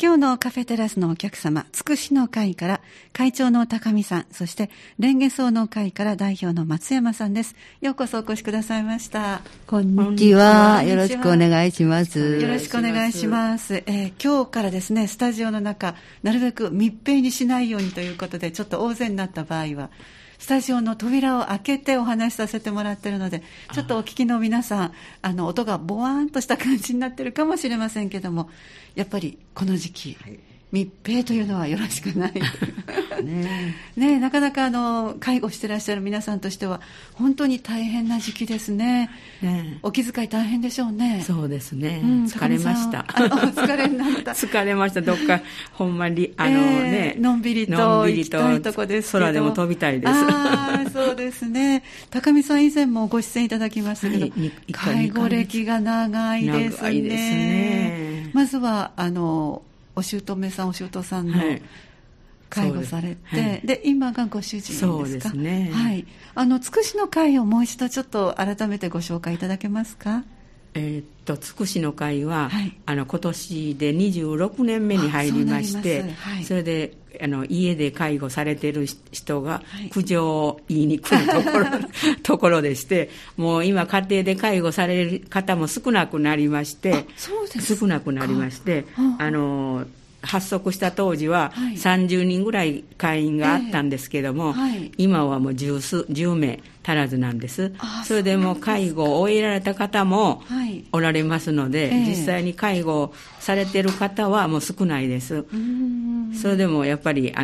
今日のカフェテラスのお客様、つくしの会から会長の高見さん、そしてレンゲソウの会から代表の松山さんです。ようこそお越しくださいました。 こんにちは。よろしくお願いします。 よろしくお願いします。今日からですね、スタジオの中、なるべく密閉にしないようにということで、ちょっと大勢になった場合は、スタジオの扉を開けてお話しさせてもらっているので、ちょっとお聞きの皆さん、音がボワーンとした感じになっているかもしれませんけども、やっぱりこの時期、密閉というのはよろしくないね、なかなか介護してらっしゃる皆さんとしては本当に大変な時期ですね。お気遣い大変でしょうね。 そうですね、疲れました。 お疲れになった疲れました。どっかほんまにのんびりと行きたいとこですけど、 空でも飛びたいです。 そうですね。高見さん以前もご出演いただきましたけど、介護歴が長いですね。 長いですね。 まずはお姑さんお姑さんの介護されて、で今がご主人ですか。 そうですね。 はい。つくしの会をもう一度ちょっと改めてご紹介いただけますか。 つくしの会は、今年で26年目に入りまして、それで家で介護されている人が苦情を言いに来るところでして、もう今家庭で介護される方も少なくなりまして、少なくなりまして、発足した当時は30人ぐらい会員があったんですけども、今はもう10名足らずなんです。それでもう介護を終えられた方もおられますので、実際に介護されている方はもう少ないです。それでもやっぱり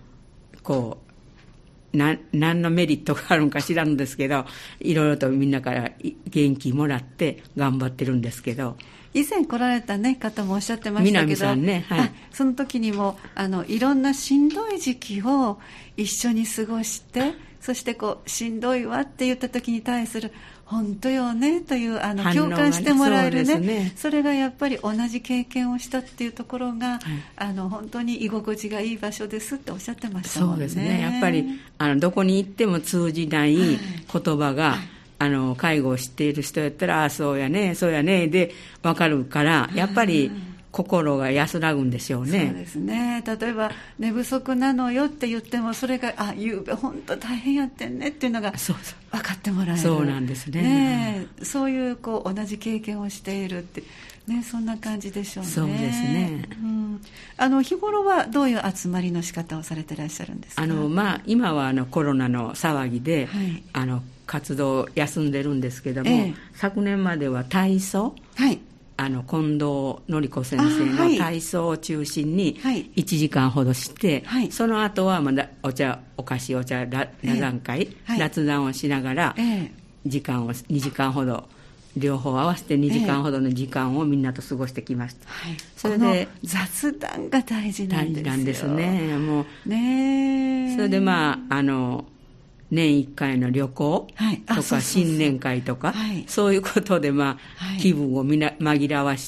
何のメリットがあるのか知らんですけど、いろいろとみんなから元気もらって頑張ってるんですけど、 以前来られた、方もおっしゃってましたけど、 南さんね、 その時にもいろんなしんどい時期を一緒に過ごして、そしてしんどいわって言った時に対する本当よねという共感してもらえるね、それがやっぱり同じ経験をしたっていうところが、本当に居心地がいい場所ですっておっしゃってましたもんね。 そうですね。やっぱりどこに行っても通じない言葉が、介護をしている人やったら、そうやねそうやねで分かるから、やっぱり心が安らぐんでしょうね。 そうですね。例えば寝不足なのよって言っても、それがゆうべ本当大変やってんねっていうのが分かってもらえる。 そうなんですね。 そういう同じ経験をしているってそんな感じでしょうね。 そうですね。 日頃はどういう集まりの仕方をされていらっしゃるんですか。 今はコロナの騒ぎで、活動を休んでるんですけども、昨年までは体操、近藤典子先生の体操を中心に1時間ほどして、その後はお菓子座談会、雑談をしながら時間を2時間ほど、両方合わせて2時間ほどの時間をみんなと過ごしてきました。 それで雑談が大事なんですよ。 大事なんですね。もうそれで年1回の旅行とか新年会とか、そういうことで気分を紛らわして、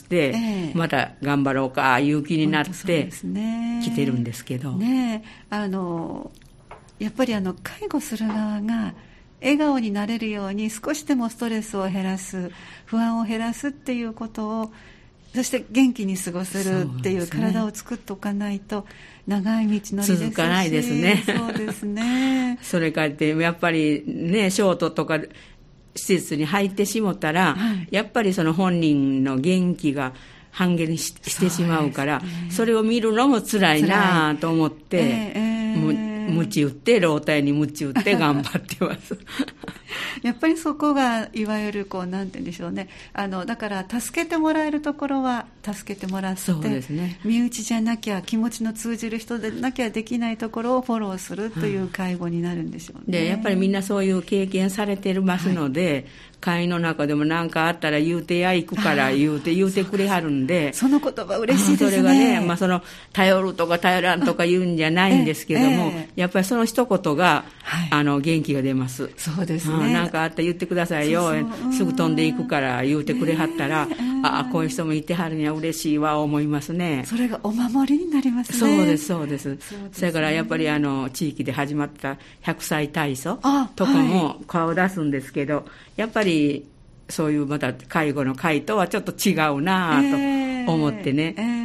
また頑張ろうかいう気になって来てるんですけど、 やっぱり介護する側が笑顔になれるように、少しでもストレスを減らす、不安を減らすっていうことを、そして元気に過ごせるっていう体を作っておかないと長い道のりですし、 続かないですね。 そうですね。 それからってやっぱりね、ショートとか施設に入ってしもたら、やっぱりその本人の元気が半減してしまうから、それを見るのも辛いなと思って、鞭打って老体に鞭打って頑張ってますやっぱりそこがいわゆるなんて言うんでしょうね、だから助けてもらえるところは助けてもらって、 そうですね、 身内じゃなきゃ、気持ちの通じる人でなきゃできないところをフォローするという介護になるんでしょうね。 でやっぱりみんなそういう経験されてますので、会の中でも何かあったら言うてや行くから言うてくれはるんで、 その言葉嬉しいですね。 それがね、その頼るとか頼らんとか言うんじゃないんですけども、やっぱりその一言が、元気が出ます。 そうですね。 何かあったら言ってくださいよ、すぐ飛んでいくから言うてくれはったら、こういう人もいてはるには嬉しいわ思いますね。 それがお守りになりますね。 そうですそうです。それからやっぱり地域で始まった100歳体操とかも顔を出すんですけど、やっぱりそういうまた介護の会とはちょっと違うなと思ってね、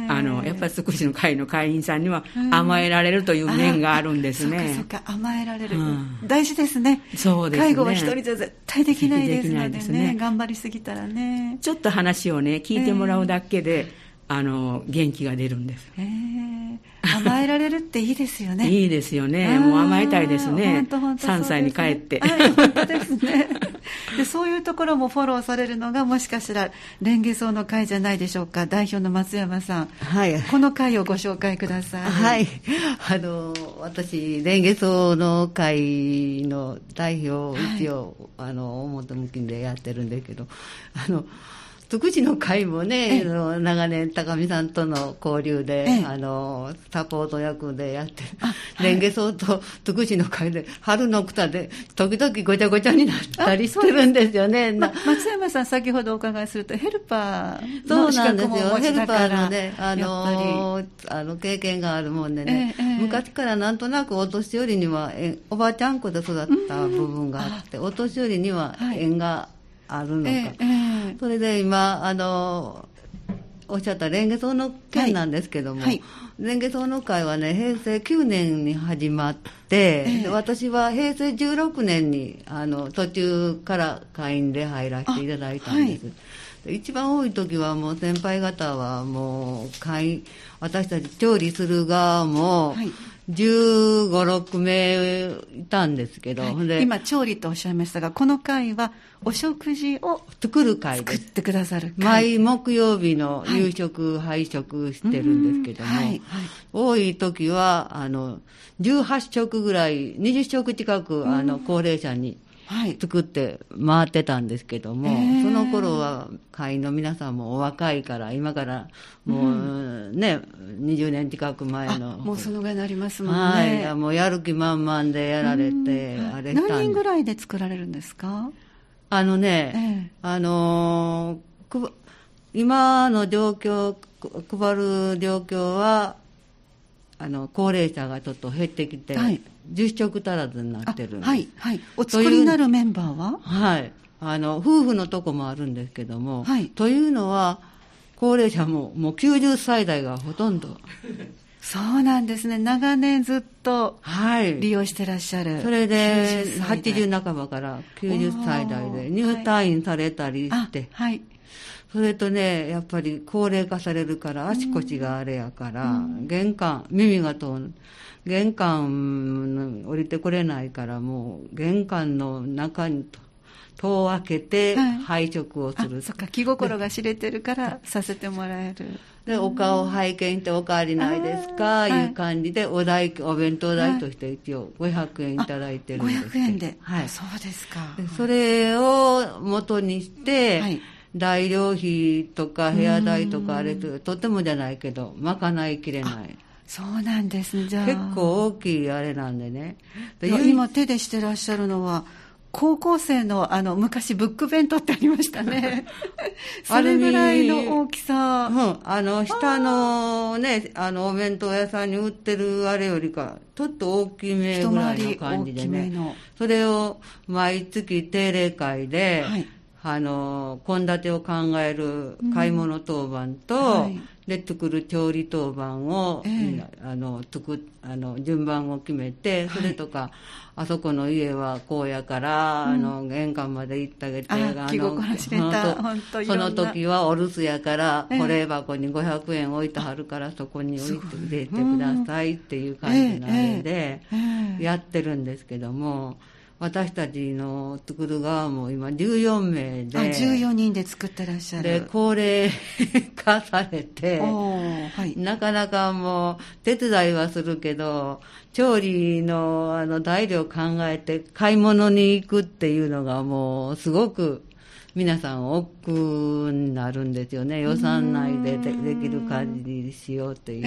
やっぱりつくしの会の会員さんには甘えられるという面があるんですね。 そうか甘えられる、大事ですね。 そうですね。 介護は一人じゃ絶対できないですのでね、頑張りすぎたらね、 ちょっと話をね聞いてもらうだけで、元気が出るんです。 甘えられるっていいですよね。 いいですよね。もう甘えたいですね。3歳に帰って。 本当ですね。でそういうところもフォローされるのがもしかしたらレンゲソウの会じゃないでしょうか。代表の松山さん、 はい、 この会をご紹介ください。 はい、私レンゲソウの会の代表を一応、表向きでやってるんですけど、つくしの会もね、長年高見さんとの交流で、サポート役でやってる、レンゲソウとつくしの会で春の草で時々ごちゃごちゃになったりしてるんですよね。 松山さん先ほどお伺いするとヘルパーの資格もお持ちだから、 ヘルパーのね、経験があるもんでね、昔からなんとなくお年寄りにはおばあちゃん子で育った部分があって、お年寄りには縁があるのか、それで今おっしゃったレンゲソウの件なんですけども、レンゲソウの会はね平成9年に始まって、で私は平成16年に途中から会員で入らせていただいたんです。一番多い時はもう先輩方はもう私たち調理する側も15、6名いたんですけど、 で今調理とおっしゃいましたが、この会はお食事を作る会です。 作ってくださる会、 毎木曜日の夕食、配食してるんですけども、多い時は18食ぐらい20食近く高齢者に作って回ってたんですけども、その頃は会員の皆さんもお若いから、今からもうね、20年近く前のもうそのぐらいになりますもんね。 もうやる気満々でやられて、あれしたんです。 何人ぐらいで作られるんですか？ 今の状況、配る状況は高齢者がちょっと減ってきて、10食足らずになってるんです。 お作りになるメンバーは夫婦のとこもあるんですけども、というのは高齢者ももう90歳代がほとんどそうなんですね。長年ずっと利用してらっしゃる、 それで80半ばから90歳代で入退院されたりして、それとねやっぱり高齢化されるから足腰があれやから、耳が通る、玄関降りてこれないから、もう玄関の中に戸を開けて配食をする。 そっか、気心が知れてるからさせてもらえる。 でお顔拝見してお変わりないですかいう感じでお弁当代として一応500円いただいてるんですけど、 500円で、そうですか。 それを元にして、材料費とか部屋代とかとてもじゃないけど賄いきれない。 そうなんですね。じゃあ結構大きいあれなんでね。 で今手でしてらっしゃるのは高校生の昔ブック弁当ってありましたね。それぐらいの大きさ。 下のね、お弁当屋さんに売ってるあれよりかちょっと大きめぐらいの感じでね。それを毎月定例会で、献立を考える買い物当番と、で作る調理当番を、順番を決めて、それとか、あそこの家はこうやから、玄関まで行ってあげて、 気心知れた、 その時はお留守やから、保冷箱に500円置いてはるから、そこに置いて入れてくださいっていう感じのあれでやってるんですけども、私たちの作る側も今14名で、 14人で作ってらっしゃる。 で高齢化されて、なかなかもう手伝いはするけど、調理の材料を考えて買い物に行くっていうのがもうすごく皆さん億劫になるんですよね。予算内でできる感じにしようっていう、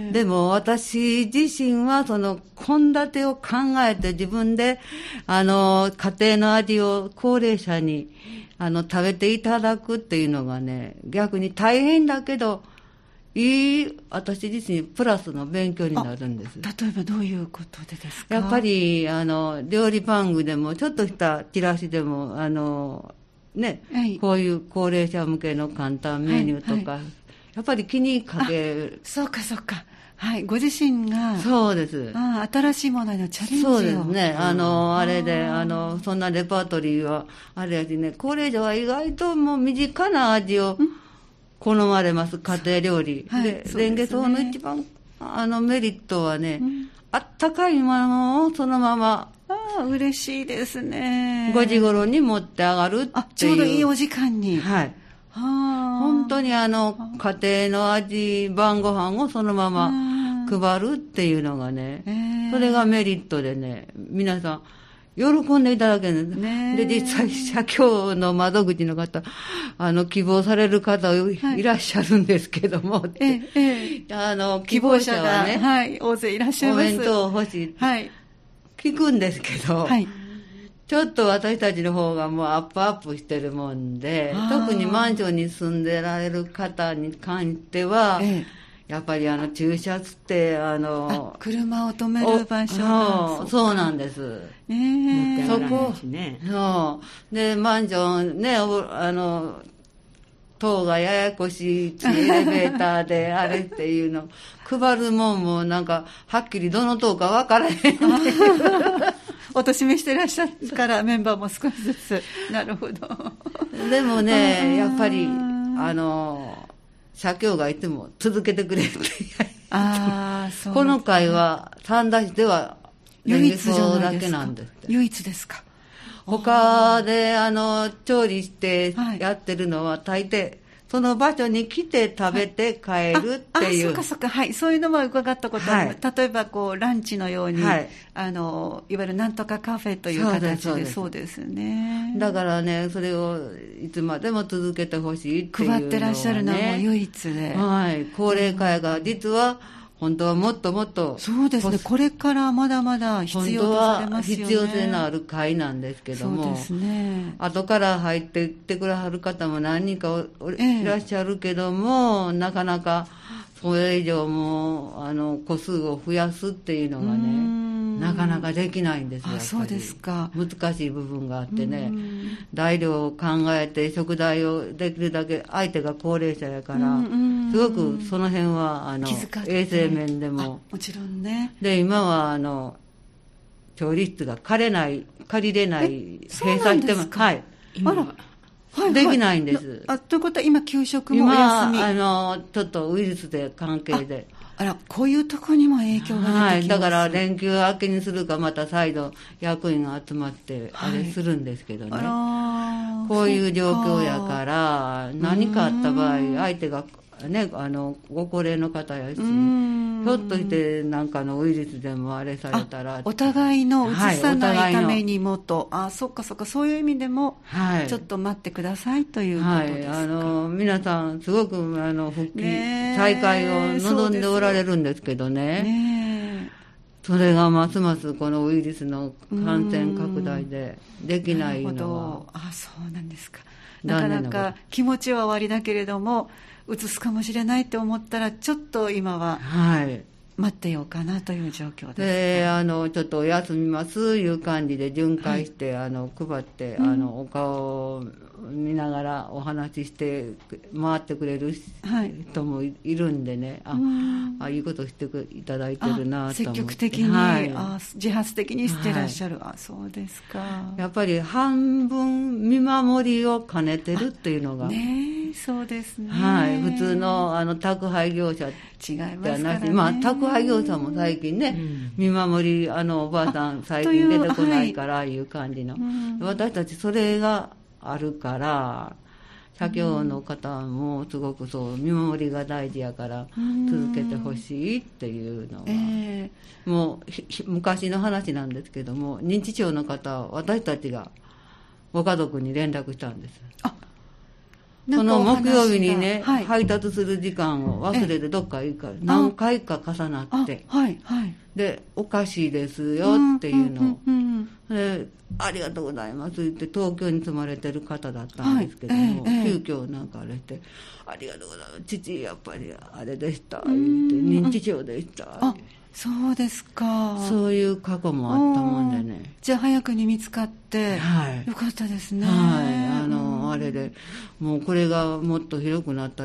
でも私自身はその献立を考えて自分で家庭の味を高齢者に食べていただくっていうのがね、逆に大変だけど私自身プラスの勉強になるんです。 例えばどういうことでですか？ やっぱり料理番組でもちょっとしたチラシでもこういう高齢者向けの簡単メニューとか、 やっぱり気にかける。 そうかそうか。はい、ご自身が。 そうです。 新しいものへのチャレンジを。 そうですね。あれで、そんなレパートリーは、あれやしね、高齢者は意外ともう身近な味を好まれます、家庭料理。 はい、 で、レンゲソウの一番、メリットはね、あったかいものをそのまま、 嬉しいですね。 5時頃に持って上がるっていう。 ちょうどいいお時間に。 はい。本当に家庭の味、晩ご飯をそのまま配るっていうのがね、それがメリットでね、皆さん、喜んでいただけるんです。で、実際、社協の窓口の方、希望される方いらっしゃるんですけども、希望者はね、 はい、大勢いらっしゃいます。 お弁当欲しい。 はい。 聞くんですけど、 はい。 ちょっと私たちの方がもうアップしてるもんで、特にマンションに住んでられる方に関しては、やっぱり駐車って、 車を止める場所が。 そうなんです。そこ、そう。で、マンションね、塔がややこしいエレベーターであれっていうの、配るもんもなんか、はっきりどの塔か分からへん。 おとしめしてらっしゃるからメンバーも少しずつ。なるほど。 でもね、やっぱり、社協がいても続けてくれるってそう。この会は三田市では唯一じゃないだですか。 けなんです。 唯一ですか。 他で調理してやってるのは大抵、その場所に来て食べて帰るっていう。 そうかそうか。はい。そういうのも伺ったことあります。例えばランチのように、いわゆるなんとかカフェという形で、そうですね。 だからね、それをいつまでも続けてほしいっていうのを、ね。 配ってらっしゃるのはもう唯一で。 はい。高齢化が実は、本当はもっともっと。 そうですね。これからまだまだ必要とされますよね。 必要性のある会なんですけども。 そうですね。 後から入っていってくださる方も何人かいらっしゃるけども、なかなかそれ以上も個数を増やすっていうのがね、なかなかできないんですよ。 そうですか。 難しい部分があってね、材料を考えて食材をできるだけ、相手が高齢者やから、すごくその辺は衛生面でも。 もちろんね。 で、今は調理室が借りれない、閉鎖しても、はい。できないんです。 ということは今給食もお休み。 ちょっとウイルスで関係で。 こういうところにも影響が出てきます。はい。 だから連休明けにするか、また再度役員が集まって、あれするんですけどね。こういう状況やから、何かあった場合、相手がね、ご高齢の方やし、ひょっとしてなんかのウイルスでもあれされたら。 お互いの移さないためにもと。そっかそっか、そういう意味でも、ちょっと待ってくださいということですか。 はい。皆さん、すごく、復帰、再開を望んでおられるんですけどね。それがますますこのウイルスの感染拡大でできないのは。 そうなんですか。なかなか気持ちは終わりだけれども、移すかもしれないって思ったら、ちょっと今は待ってようかなという状況です。 で、ちょっとお休みますいう感じで巡回して、配って、お顔を見ながらお話しして回ってくれる人もいるんでね、いいことしていただいてるなと思って。 積極的に、自発的にしてらっしゃる。そうですか。 やっぱり半分見守りを兼ねてるっていうのが。 そうですね。 はい。普通の宅配業者違いますからね。 宅配業者も最近ね、見守り、おばあさん最近出てこないからいう感じの。私たちそれがあるから、社協の方もすごく見守りが大事やから続けてほしいっていうのは、もう昔の話なんですけども、認知症の方は私たちがご家族に連絡したんです。その木曜日にね、配達する時間を忘れてどっか行くから、何回か重なって、で、おかしいですよっていうのを、で、ありがとうございますって東京に住まれてる方だったんですけども、急遽なんかあれて、ありがとうございます、父やっぱりあれでした、言って認知症でした。 そうですか。 そういう過去もあったもんでね。 じゃあ早くに見つかって、よかったですね。 あれで、もうこれがもっと広くなったら、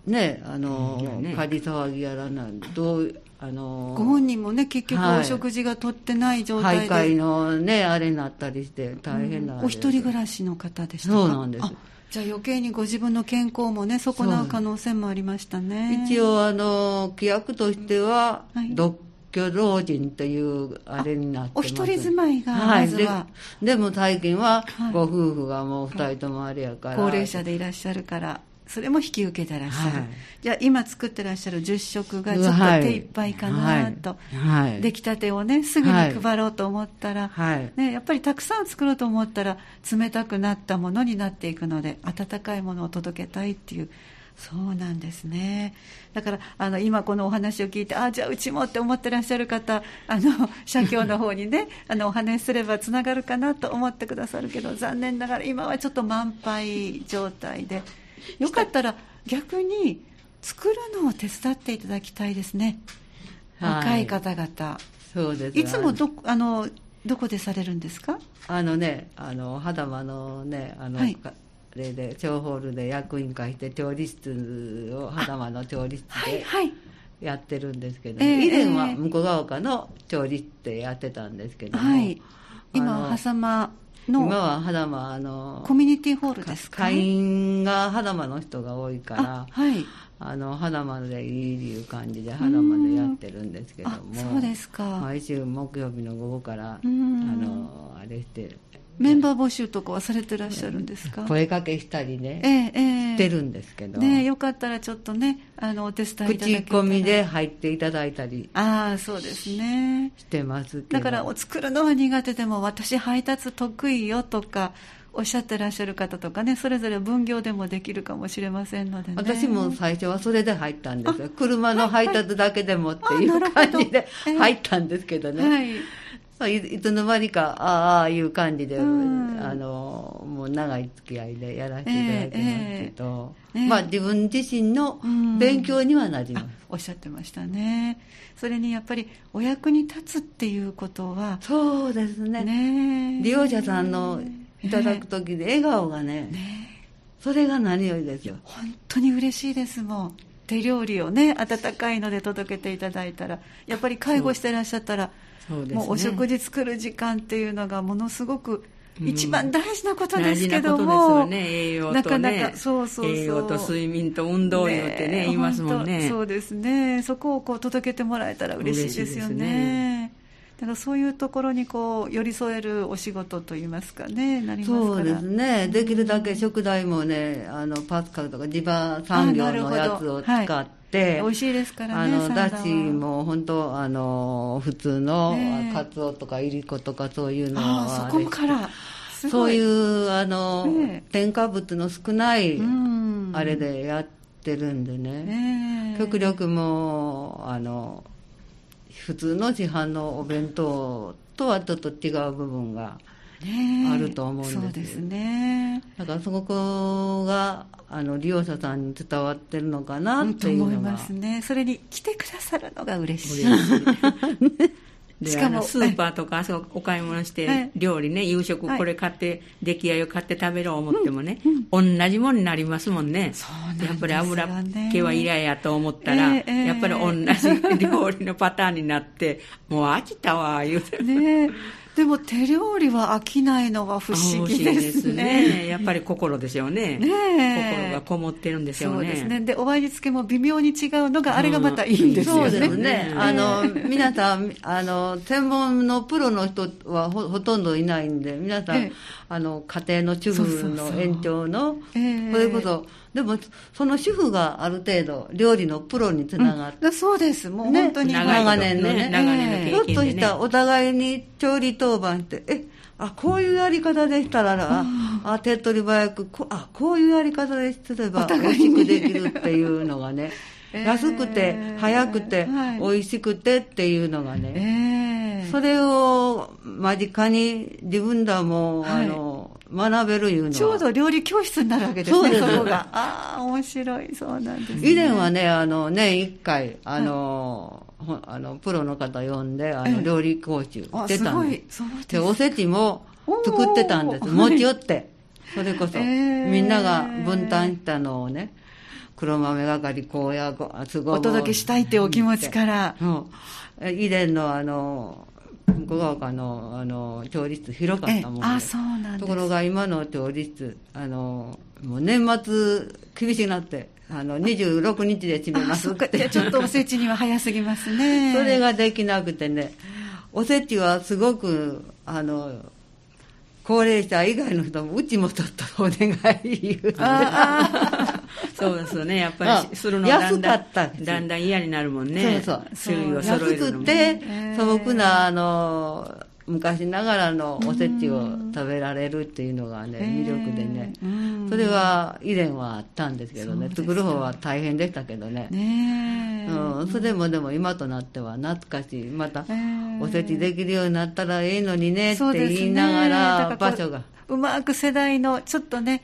ね、火事騒ぎやらない、 ご本人もね、結局お食事がとってない状態で、 徘徊のね、あれになったりして大変な、 お一人暮らしの方でしたか？ そうなんです。 じゃあ余計にご自分の健康もね、損なう可能性もありましたね。 一応規約としては、独居老人というあれになってます。 お一人住まいがまずは、 でも最近はご夫婦がもう2人ともあれやから、 高齢者でいらっしゃるからそれも引き受けてらっしゃる、じゃあ今作ってらっしゃる10食がちょっと手いっぱいかなと、出来たてをねすぐに配ろうと思ったら、ね、やっぱりたくさん作ろうと思ったら冷たくなったものになっていくので、温かいものを届けたいっていう、そうなんですね。だから今このお話を聞いて、じゃあうちもって思ってらっしゃる方、社協の方にねお話しすればつながるかなと思ってくださるけど、残念ながら今はちょっと満杯状態で、よかったら逆に作るのを手伝っていただきたいですね、若い方々。 そうです。 いつもどこでされるんですか？ 肌間のねあれで小ホールで役員会して調理室を肌間の調理室でやってるんですけど、以前は向ヶ丘の調理室でやってたんですけども、 今今は肌間コミュニティホールですか？ 会員が肌間の人が多いから、肌間でいいいう感じで肌間でやってるんですけども、 そうですか。 毎週木曜日の午後からあれしてメンバー募集とかはされてらっしゃるんですか？ 声かけしたりね、してるんですけど、 よかったらちょっとねお手伝いいただけたら。 口コミで入っていただいたりそうですね、 してますけど、 だから作るのは苦手でも私配達得意よとかおっしゃってらっしゃる方とかね、それぞれ分業でもできるかもしれませんのでね。 私も最初はそれで入ったんですよ。車の配達だけでもっていう感じで入ったんですけどね、いつの間にかああいう感じで、もう長い付き合いでやらせていただいてますけど、自分自身の勉強にはなります。 おっしゃってましたね。それにやっぱりお役に立つっていうことは、 そうですね、利用者さんのいただく時で笑顔がね、それが何よりですよ。 本当に嬉しいですもん。手料理をね温かいので届けていただいたら、やっぱり介護してらっしゃったら、もうお食事作る時間っていうのがものすごく一番大事なことですけども、 大事なことですよね。栄養とね、 なかなか栄養と睡眠と運動言うてね言いますもんね。 そうですね。そこを届けてもらえたら嬉しいですよね。だからそういうところに寄り添えるお仕事といいますかね、なりますから。 そうですね。できるだけ食材もね、パスカルとか地場産業のやつを使って、 美味しいですからね。 だしも本当普通のカツオとかイリコとかそういうのは、 そこからそういう添加物の少ないあれでやってるんでね、極力も普通の市販のお弁当とはちょっと違う部分があると思うんです。 そうですね。 だからそこが利用者さんに伝わってるのかなっていうのが、 と思いますね。それに来てくださるのが嬉しい。 でしかもスーパーとかお買い物して料理ね、夕食これ買って出来合いを買って食べろ思ってもね、同じものになりますもんね。やっぱり油っ気は嫌やと思ったら、やっぱり同じ料理のパターンになってもう飽きたわ言うてね。でも手料理は飽きないのは不思議ですね。 やっぱり心ですよね。心がこもってるんですよね。 そうですね。でお味付けも微妙に違うのがあれがまたいいんですよね。 そうですね。皆さん専門のプロの人は ほとんどいないんで、皆さん家庭の主婦の延長のそれこそ。でもその主婦がある程度料理のプロにつながって、 そうです。もう本当に長年のね、 ちょっとしたお互いに調理当番してこういうやり方でしたら手っ取り早くこういうやり方ですれば美味しくできるっていうのがね安くて早くて美味しくてっていうのがね、それを間近に自分らも学べるいうのはちょうど料理教室になるわけですね。そこが面白い。そうなんですね。 以前はね年1回プロの方呼んで料理講習してたんです。でおせちも作ってたんです。持ち寄ってそれこそみんなが分担したのをね黒豆係高野ごお届けしたいというお気持ちから、 以前の向ヶ丘の調理室広かったもんで、 そうなんです。 ところが今の調理室もう年末厳しくなって26日で閉めますって。 ちょっとおせちには早すぎますね。 それができなくてね、おせちはすごく高齢者以外の人もうちもちょっとお願い言うそうですよね、やっぱりするのがだんだん嫌になるもんね。種類を揃えるのも、 安くて素朴な昔ながらのおせちを食べられるっていうのがね、魅力でね、それは以前はあったんですけどね、作る方は大変でしたけどね、それもでも今となっては懐かしい、またおせちできるようになったらいいのにねって言いながら、場所がうまく世代のちょっとね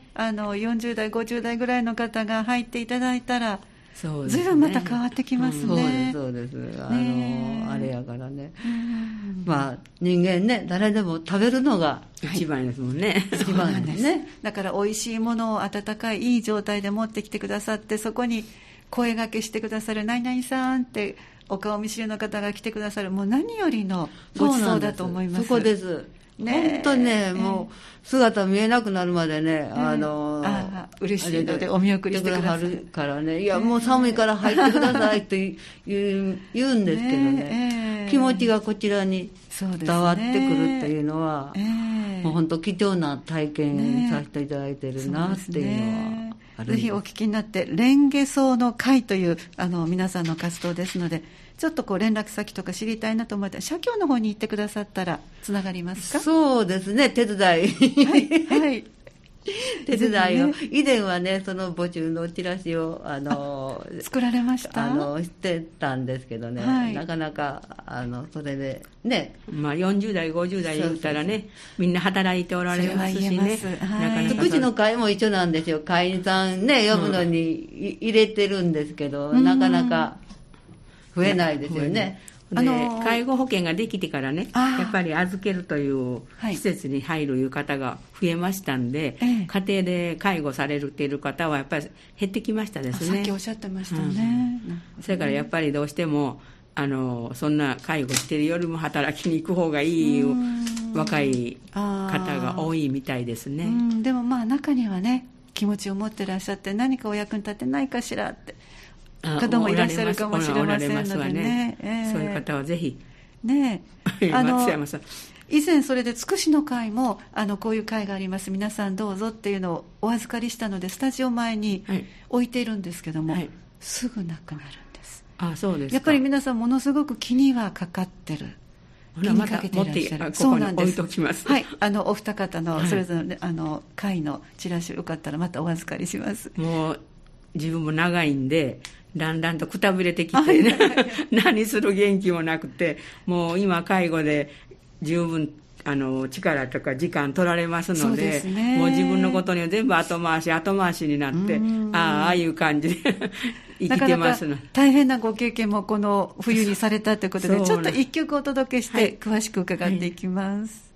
40代50代ぐらいの方が入っていただいたら、 そうですね、 随分また変わってきますね。 そうですあれやからね、まあ人間ね、誰でも食べるのが一番ですもんね。 一番ですね。だから美味しいものを温かいいい状態で持ってきてくださって、そこに声掛けしてくださる何々さんってお顔見知りの方が来てくださる、もう何よりのごちそうだと思います。 そこです本当にね、もう姿見えなくなるまでね、 嬉しいのでお見送りしてくださるからね、いやもう寒いから入ってくださいと言うんですけどね、気持ちがこちらに伝わってくるっていうのは、もう本当貴重な体験させていただいてるなっていうのはある。 ぜひお聞きになって、レンゲソウの会という皆さんの活動ですので、ちょっと連絡先とか知りたいなと思ったら、社協の方に行ってくださったらつながりますか？ そうですね、手伝いはい手伝いを、ね、以前はね、その募集のチラシを作られました？ してたんですけどね、なかなかそれでね、 40代50代言ったらね、みんな働いておられますしね、なかなかうちの会も一緒なんですよ。会員さんね、呼ぶのに入れてるんですけど、なかなか増えないですよね。 で介護保険ができてからね、やっぱり預けるという施設に入るいう方が増えましたんで、家庭で介護されている方はやっぱり減ってきましたですね。 さっきおっしゃってましたね。 それからやっぱりどうしてもそんな介護してるよりも働きに行く方がいい若い方が多いみたいですね。 でも中にはね、気持ちを持ってらっしゃって、何かお役に立てないかしらって方もいらっしゃるかもしれませんのでね、 そういう方はぜひね、 松山さん以前それでつくしの会もこういう会があります、皆さんどうぞっていうのをお預かりしたので、スタジオ前に置いているんですけども、すぐなくなるんです。 そうですか。 やっぱり皆さんものすごく気にはかかってる。気にかけていらっしゃる。 ここに置いときます。 はい、お二方のそれぞれ会のチラシよかったらまたお預かりします。 もう自分も長いんでだんだんとくたびれてきて、何する元気もなくて、もう今介護で十分力とか時間取られますので、もう自分のことには全部後回しになって、ああいう感じで生きてますの。 大変なご経験もこの冬にされたということで、ちょっと一曲お届けして詳しく伺っていきます。